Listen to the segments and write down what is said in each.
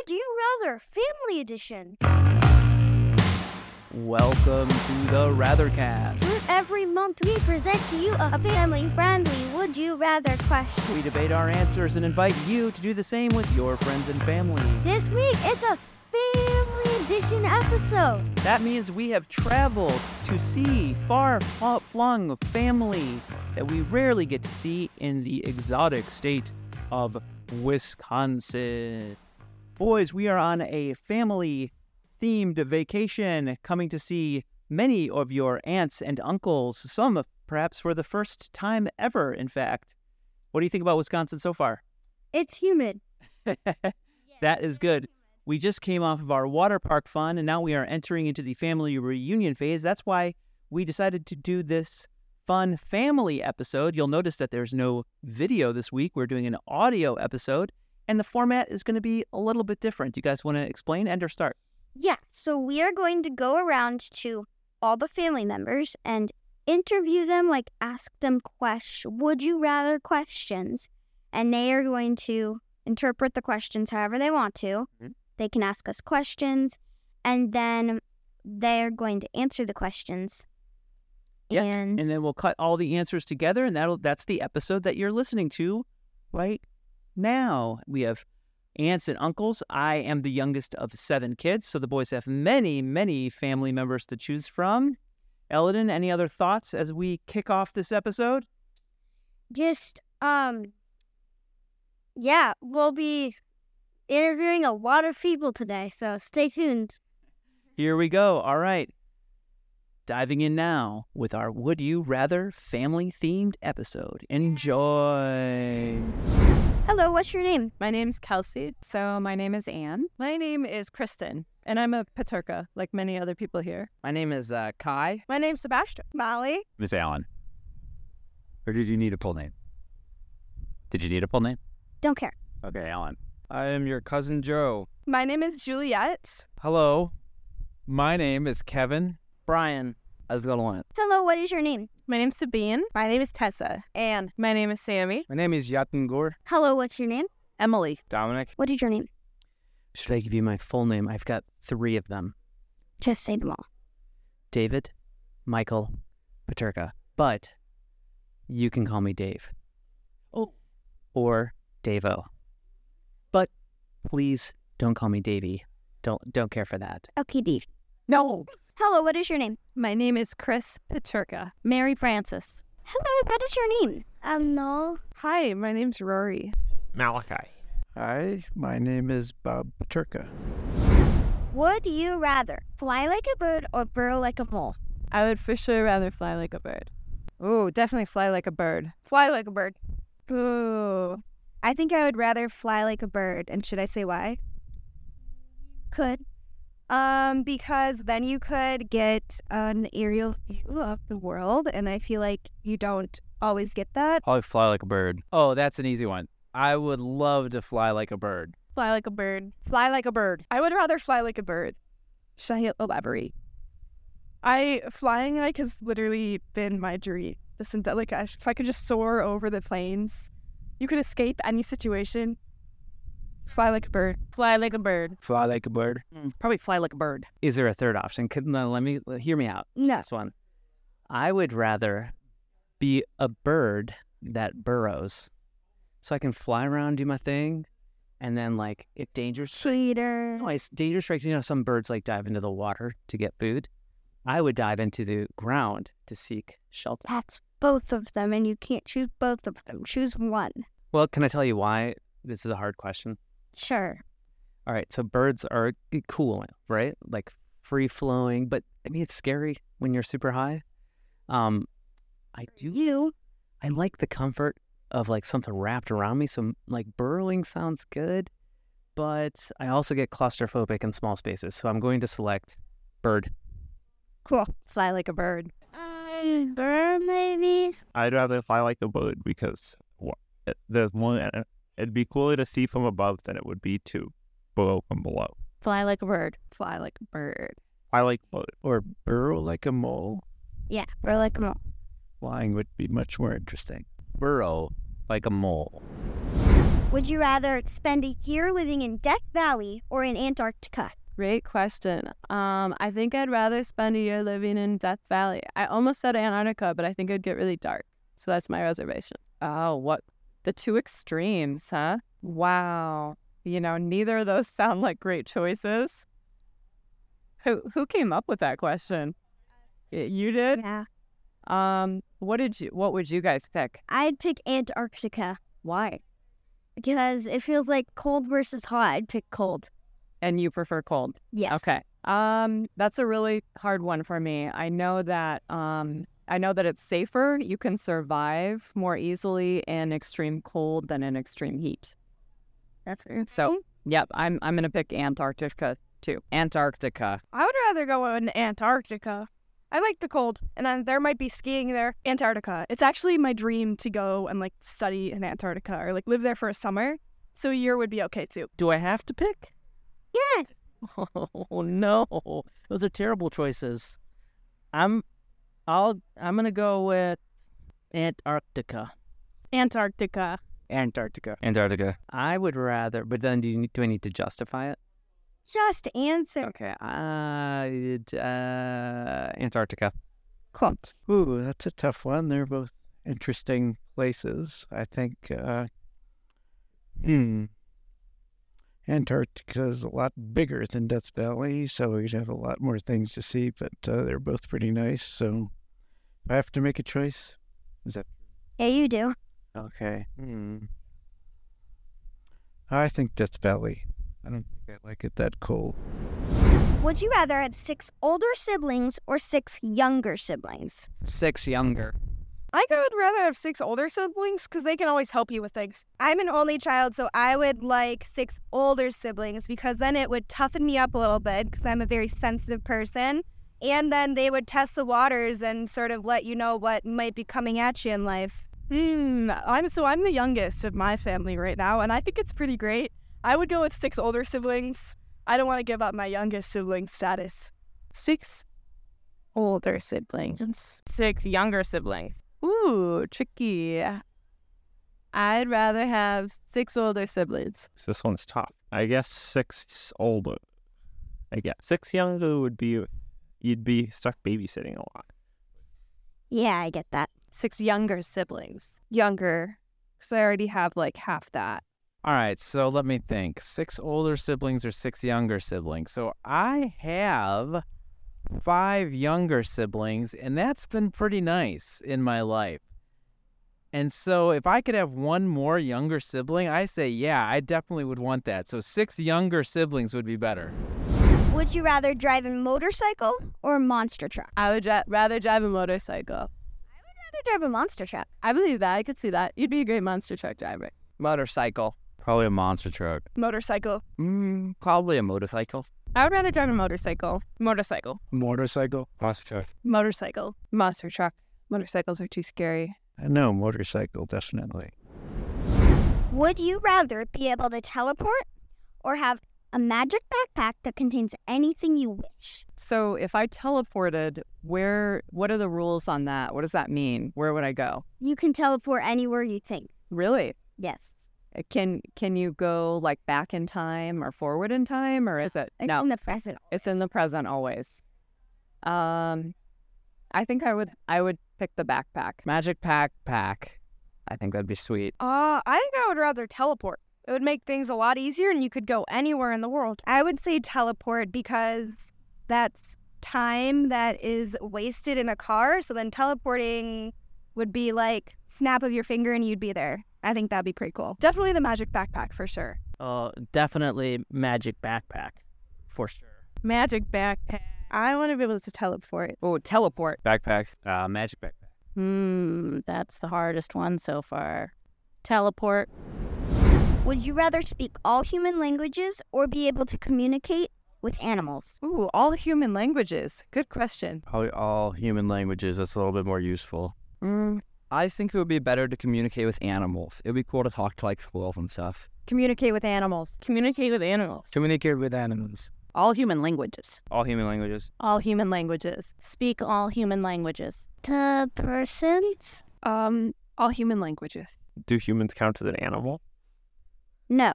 Would You Rather Family Edition. Welcome to the Rathercast. Where every month we present to you a family-friendly Would You Rather question. We debate our answers and invite you to do the same with your friends and family. This week, it's a family edition episode. That means we have traveled to see far-flung family that we rarely get to see in the exotic state of Wisconsin. Boys, we are on a family-themed vacation, coming to see many of your aunts and uncles, some perhaps for the first time ever, in fact. What do you think about Wisconsin so far? It's humid. That is good. We just came off of our water park fun, and now we are entering into the family reunion phase. That's why we decided to do this fun family episode. You'll notice that there's no video this week. We're doing an audio episode, and the format is going to be a little bit different. You guys want to explain or start? Yeah, so we are going to go around to all the family members and interview them, like ask them would you rather questions, and they are going to interpret the questions however they want to. Mm-hmm. They can ask us questions, and then they're going to answer the questions. Yeah, and then we'll cut all the answers together, and that's the episode that you're listening to right now. We have aunts and uncles. I am the youngest of 7 kids, so the boys have many, many family members to choose from. Eldon, any other thoughts as we kick off this episode? Just, yeah, we'll be interviewing a lot of people today, so stay tuned. Here we go. All right. Diving in now with our Would You Rather family-themed episode. Enjoy. Hello, what's your name? My name's Kelsey. So my name is Anne. My name is Kristen, and I'm a Paterka, like many other people here. My name is Kai. My name's Sebastian. Molly. Miss Allen. Or did you need a full name? Did you need a full name? Don't care. Okay, Alan. I am your cousin Joe. My name is Juliet. Hello. My name is Kevin. Brian. How's it going? Hello, what is your name? My name's Sabine. My name is Tessa. And my name is Sammy. My name is Yatungur. Hello, what's your name? Emily. Dominic. What is your name? Should I give you my full name? I've got 3 of them. Just say them all. David, Michael, Paterka. But you can call me Dave. Oh. Or Davo. But please don't call me Davey. Don't care for that. Okay, Dave. No. Hello, what is your name? My name is Chris Paterka. Mary Francis. Hello, what is your name? No. Hi, my name's Rory. Malachi. Hi, my name is Bob Paterka. Would you rather fly like a bird or burrow like a mole? I would for sure rather fly like a bird. Ooh, definitely fly like a bird. Fly like a bird. Ooh. I think I would rather fly like a bird. And should I say why? Could. Because then you could get an aerial view of the world, and I feel like you don't always get that. Probably fly like a bird. Oh, that's an easy one. I would love to fly like a bird. Fly like a bird. Fly like a bird. I would rather fly like a bird. Should I elaborate? Flying has literally been my dream. If I could just soar over the plains, you could escape any situation. Fly like a bird. Fly like a bird. Fly like a bird. Probably fly like a bird. Is there a third option? Hear me out. No. This one. I would rather be a bird that burrows, so I can fly around, do my thing, and then if danger danger strikes, some birds dive into the water to get food. I would dive into the ground to seek shelter. That's both of them, and you can't choose both of them. Choose one. Well, can I tell you why this is a hard question? Sure. All right, so birds are cool, right? Free-flowing, but it's scary when you're super high. I like the comfort of something wrapped around me, so burrowing sounds good, but I also get claustrophobic in small spaces, so I'm going to select bird. Cool. Fly like a bird. Bird, maybe? I'd rather fly like a bird because there's more. It'd be cooler to see from above than it would be to burrow from below. Fly like a bird. Fly like a bird. Fly like a bird. Or burrow like a mole. Yeah, burrow like a mole. Flying would be much more interesting. Burrow like a mole. Would you rather spend a year living in Death Valley or in Antarctica? Great question. I think I'd rather spend a year living in Death Valley. I almost said Antarctica, but I think it'd get really dark. So that's my reservation. Oh, what? The two extremes, huh? Wow. Neither of those sound like great choices. Who came up with that question? You did? Yeah. What would you guys pick? I'd pick Antarctica Why? because it feels like cold versus hot. I'd pick cold. And you prefer cold? Yes. Okay. That's a really hard one for me. I know that it's safer. You can survive more easily in extreme cold than in extreme heat. That's So, yep, I'm gonna pick Antarctica too. Antarctica. I would rather go in Antarctica. I like the cold, and then there might be skiing there. Antarctica. It's actually my dream to go and study in Antarctica or live there for a summer. So a year would be okay too. Do I have to pick? Yes. Oh no, those are terrible choices. I'm gonna go with Antarctica. Antarctica. Antarctica. I would rather, but then do I need to justify it? Just answer. Okay, Antarctica. Cool. Ooh, that's a tough one. They're both interesting places. I think, Antarctica is a lot bigger than Death Valley, so we'd have a lot more things to see, but they're both pretty nice. So if I have to make a choice, is that Yeah, you do. okay? I think Death Valley. I don't think I like it that cold. Would you rather have 6 older siblings or 6 younger siblings? 6 younger. I would rather have 6 older siblings because they can always help you with things. I'm an only child, so I would like 6 older siblings because then it would toughen me up a little bit because I'm a very sensitive person. And then they would test the waters and sort of let you know what might be coming at you in life. I'm the youngest of my family right now, and I think it's pretty great. I would go with 6 older siblings. I don't want to give up my youngest sibling status. 6 older siblings. 6 younger siblings. Ooh, tricky. I'd rather have 6 older siblings. So this one's tough. I guess 6 older. 6 younger would be, you'd be stuck babysitting a lot. Yeah, I get that. 6 younger siblings. Younger. Because I already have half that. All right, so let me think. 6 older siblings or 6 younger siblings? So I have 5 younger siblings, and that's been pretty nice in my life. And so if I could have one more younger sibling, I say, yeah, I definitely would want that. So 6 younger siblings would be better. Would you rather drive a motorcycle or a monster truck? I would rather drive a motorcycle. I'd rather drive a monster truck. I believe that. I could see that. You'd be a great monster truck driver. Motorcycle. Probably a monster truck. Motorcycle. Probably a motorcycle. I would rather drive a motorcycle. Motorcycle. Motorcycle. Monster truck. Motorcycle. Monster truck. Motorcycles are too scary. No, motorcycle, definitely. Would you rather be able to teleport or have a magic backpack that contains anything you wish? So if I teleported, what are the rules on that? What does that mean? Where would I go? You can teleport anywhere you think. Really? Yes. Can you go back in time or forward in time, or is it It's no? in the present. It's in the present always. I think I would pick the backpack. Magic backpack. I think that'd be sweet. I think I would rather teleport. It would make things a lot easier and you could go anywhere in the world. I would say teleport because that's time that is wasted in a car. So then teleporting would be snap of your finger and you'd be there. I think that'd be pretty cool. Definitely the magic backpack for sure. Definitely magic backpack, for sure. Magic backpack. I want to be able to teleport. Oh, teleport. Backpack. Magic backpack. That's the hardest one so far. Teleport. Would you rather speak all human languages or be able to communicate with animals? Ooh, all human languages. Good question. Probably all human languages. That's a little bit more useful. I think it would be better to communicate with animals. It would be cool to talk to squirrels and stuff. Communicate with animals. Communicate with animals. Communicate with animals. All human languages. All human languages. All human languages. Speak all human languages. To persons? All human languages. Do humans count as an animal? No.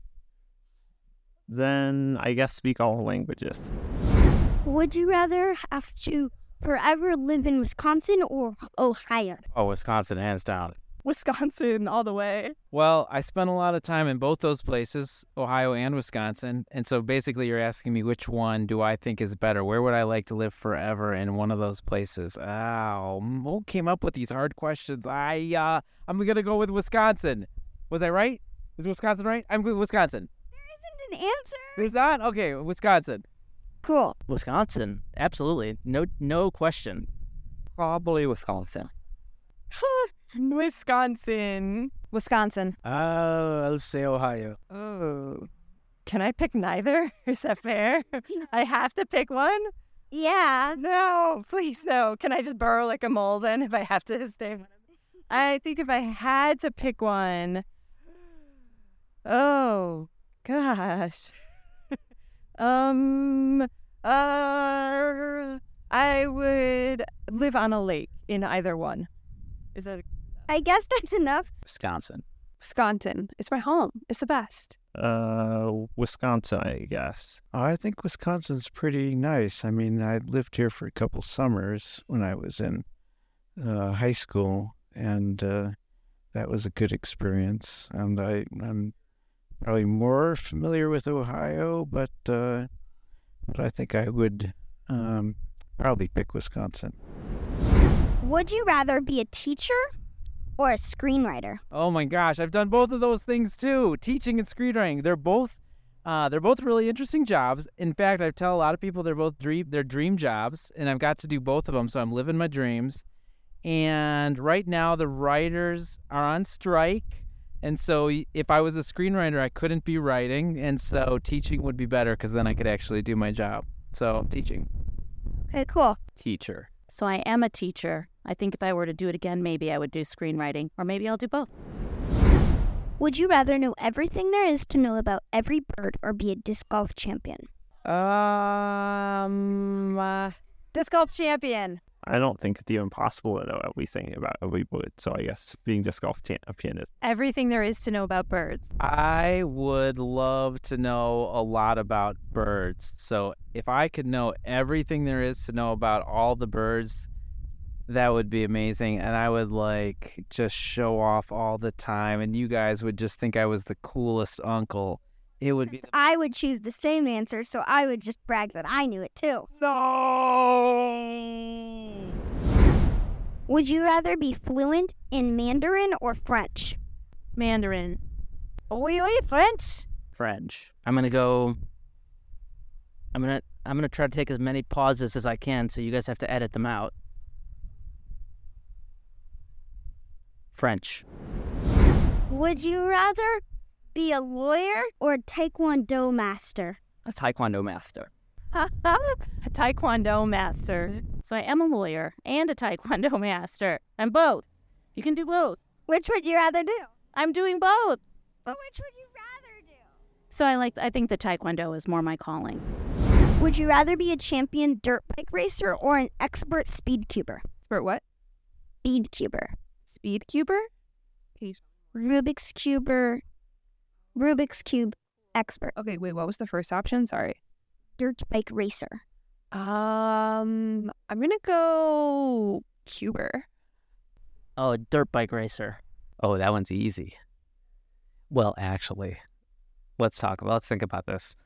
Then I guess speak all languages. Would you rather have to forever live in Wisconsin or Ohio? Oh, Wisconsin, hands down. Wisconsin all the way. Well, I spent a lot of time in both those places, Ohio and Wisconsin. And so basically you're asking me which one do I think is better? Where would I like to live forever in one of those places? Ow, who came up with these hard questions? I'm going to go with Wisconsin. Was I right? Is Wisconsin right? I'm with Wisconsin. An answer? There's not? Okay, Wisconsin. Cool. Wisconsin, absolutely. No question. Probably Wisconsin. Wisconsin. Wisconsin. I'll say Ohio. Oh. Can I pick neither? Is that fair? I have to pick one? Yeah. No, please no. Can I just burrow like a mole then if I have to stay? I think if I had to pick one. Oh, gosh. I would live on a lake in either one. Is that I guess that's enough. Wisconsin. Wisconsin. It's my home. It's the best. Wisconsin, I guess. I think Wisconsin's pretty nice. I mean, I lived here for a couple summers when I was in high school, and that was a good experience. And I'm probably more familiar with Ohio, but I think I would probably pick Wisconsin. Would you rather be a teacher or a screenwriter? Oh my gosh, I've done both of those things too. Teaching and screenwriting. They're both really interesting jobs. In fact, I tell a lot of people they're both dream jobs, and I've got to do both of them, so I'm living my dreams. And right now the writers are on strike. And so if I was a screenwriter, I couldn't be writing. And so teaching would be better because then I could actually do my job. So teaching. Okay, cool. Teacher. So I am a teacher. I think if I were to do it again, maybe I would do screenwriting, or maybe I'll do both. Would you rather know everything there is to know about every bird or be a disc golf champion? disc golf champion. I don't think it's even possible to know everything about every bird, so I guess being disc golf champion is. Everything there is to know about birds. I would love to know a lot about birds. So if I could know everything there is to know about all the birds, that would be amazing. And I would just show off all the time. And you guys would just think I was the coolest uncle. It would be. I would choose the same answer, so I would just brag that I knew it too. No! Would you rather be fluent in Mandarin or French? Mandarin. Oui, French. French. I'm gonna try to take as many pauses as I can, so you guys have to edit them out. French. Would you rather be a lawyer or a Taekwondo master? A Taekwondo master. A Taekwondo master. So I am a lawyer and a Taekwondo master. I'm both. You can do both. Which would you rather do? I'm doing both. But which would you rather do? So I think the Taekwondo is more my calling. Would you rather be a champion dirt bike racer or an expert speed cuber? Expert what? Speed cuber. Speed cuber? Rubik's Cube expert. Okay, wait, what was the first option? Sorry. Dirt bike racer. I'm gonna go cuber. Oh, a dirt bike racer. Oh, that one's easy. Well, actually, let's think about this.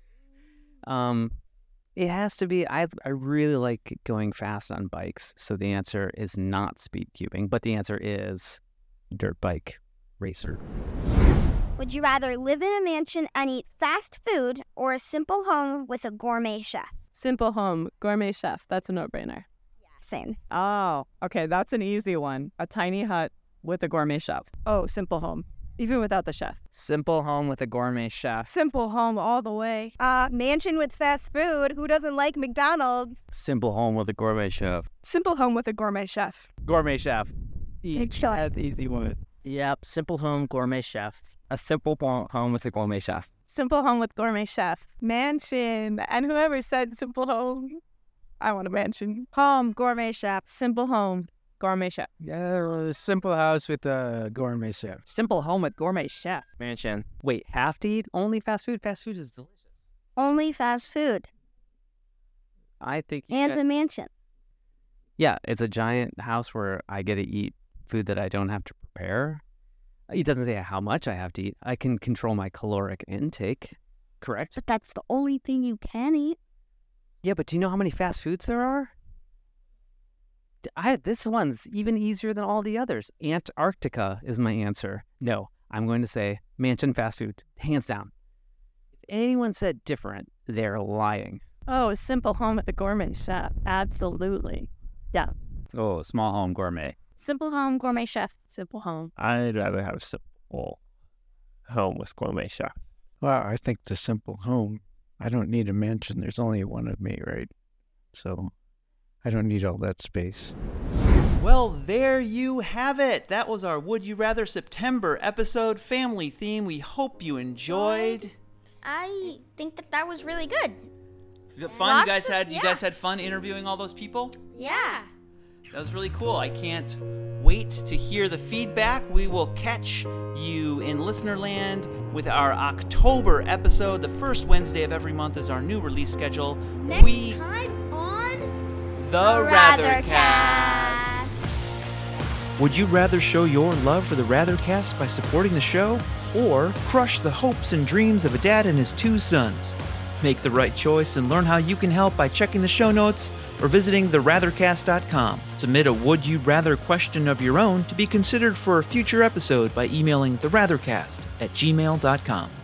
It has to be, I really like going fast on bikes, so the answer is not speed cubing, but the answer is dirt bike racer. Would you rather live in a mansion and eat fast food or a simple home with a gourmet chef? Simple home, gourmet chef. That's a no-brainer. Yeah, same. Oh, okay. That's an easy one. A tiny hut with a gourmet chef. Oh, simple home. Even without the chef. Simple home with a gourmet chef. Simple home all the way. Mansion with fast food. Who doesn't like McDonald's? Simple home with a gourmet chef. Simple home with a gourmet chef. Gourmet chef. Good choice. That's easy one. Yep, simple home, gourmet chef. A simple home with a gourmet chef. Simple home with gourmet chef. Mansion. And whoever said simple home, I want a mansion. Home, gourmet chef. Simple home. Gourmet chef. Yeah, simple house with a gourmet chef. Simple home with gourmet chef. Mansion. Wait, have to eat? Only fast food? Fast food is delicious. Only fast food I think you and guys- the mansion. Yeah, it's a giant house where I get to eat food that I don't have to prepare. It doesn't say how much I have to eat. I can control my caloric intake, correct? But that's the only thing you can eat. Yeah, but do you know how many fast foods there are? This one's even easier than all the others. Antarctica is my answer. No, I'm going to say mansion fast food, hands down. If anyone said different, they're lying. Oh, simple home with a gourmet chef. Absolutely. Yes. Oh, small home gourmet. Simple home, gourmet chef. Simple home. I'd rather have simple home with gourmet chef. Well, I think the simple home. I don't need a mansion. There's only one of me, right? So I don't need all that space. Well, there you have it. That was our Would You Rather September episode, family theme. We hope you enjoyed. I think that was really good. Fun. You Lots guys of- had had fun interviewing all those people? Yeah. That was really cool. I can't wait to hear the feedback. We will catch you in Listenerland with our October episode. The first Wednesday of every month is our new release schedule. Next time on The Rathercast. Would you rather show your love for the Rathercast by supporting the show, or crush the hopes and dreams of a dad and his 2 sons? Make the right choice and learn how you can help by checking the show notes or visiting therathercast.com. Submit a Would You Rather question of your own to be considered for a future episode by emailing therathercast@gmail.com.